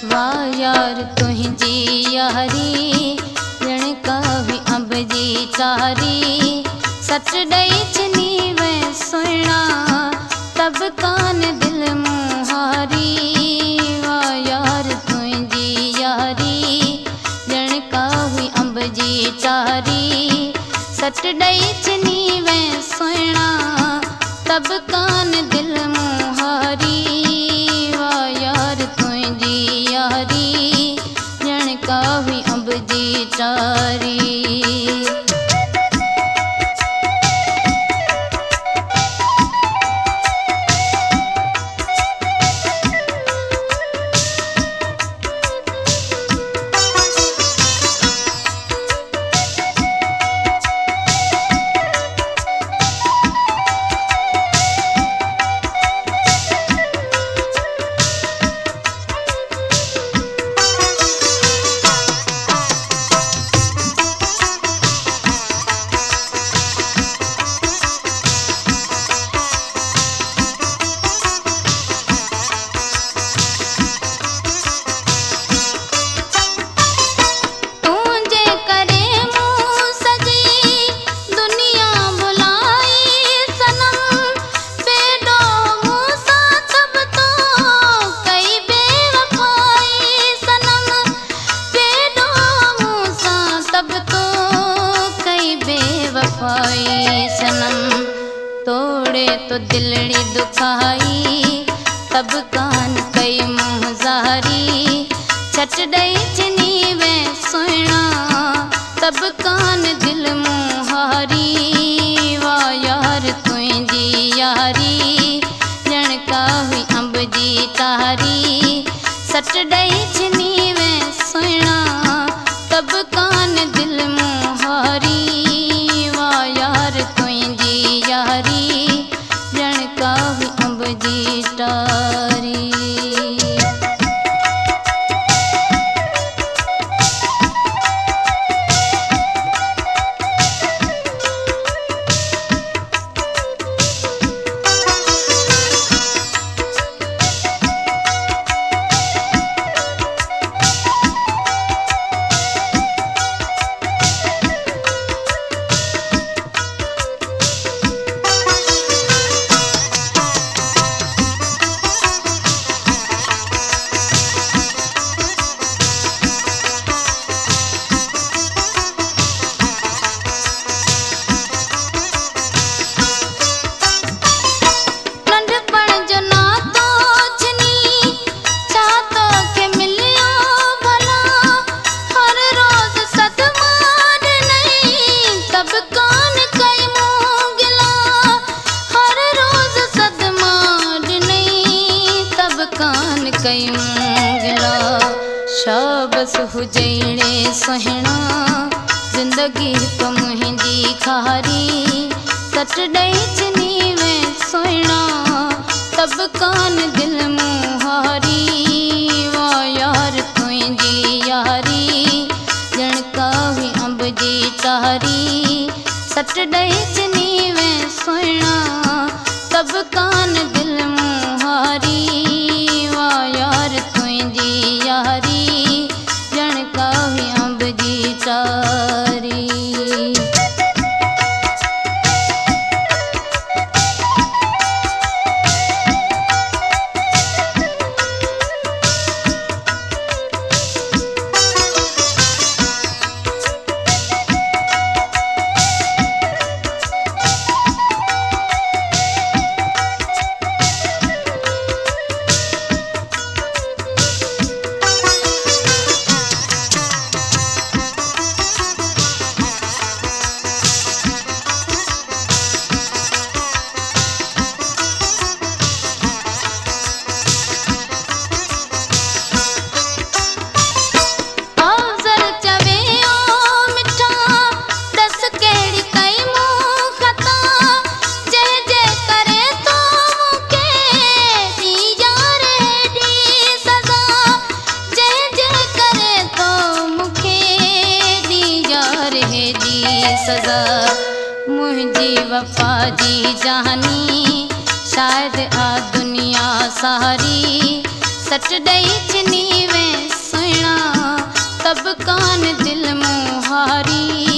वाह यार तुझी यारी ॼण कावी अंब जी चारी सच ॾई चिनी वे सुहिणा तब कान दिल मुहारी वाह यार तुझी यारी ॼण कावी अंब जी चारी सच ॾई चिनी वे सुहिणा तब कान दिल मुहारी वाह यार तुझी यारी ॼण कावी अंब जी चारी। सनम तोड़े तो दिलड़ी दुखाई तब कान कई मुँह ज़ारी छट ॾई चिनी वे सुहिणा तब कान दिल मुहारी वाह यार तुझी यारी ॼण कावी अंब जी चारी सट ॾई चिनी वे सुहिणा तब कान दिल मुहारी यारी ॼण कावी अंब जी टारी। शाबस हुजैणे सुहिणा जिंदगी तो मुंहिंजी खारी सट ॾई चिनी वे सुहिणा तब कान दिल मुहारी वाह यार तुझी यारी ॼण कावी अंब जी चारी सट ॾई चिनी वे सुहिणा तब कान दिल मुहारी वाह यार तुझी यारी ॼण कावी अंब जी चारी। मुझी वफा जी जानी शायद आ दुनिया सारी सट ॾेई चिनी वे सुहिणा तब कान दिल मुहारी।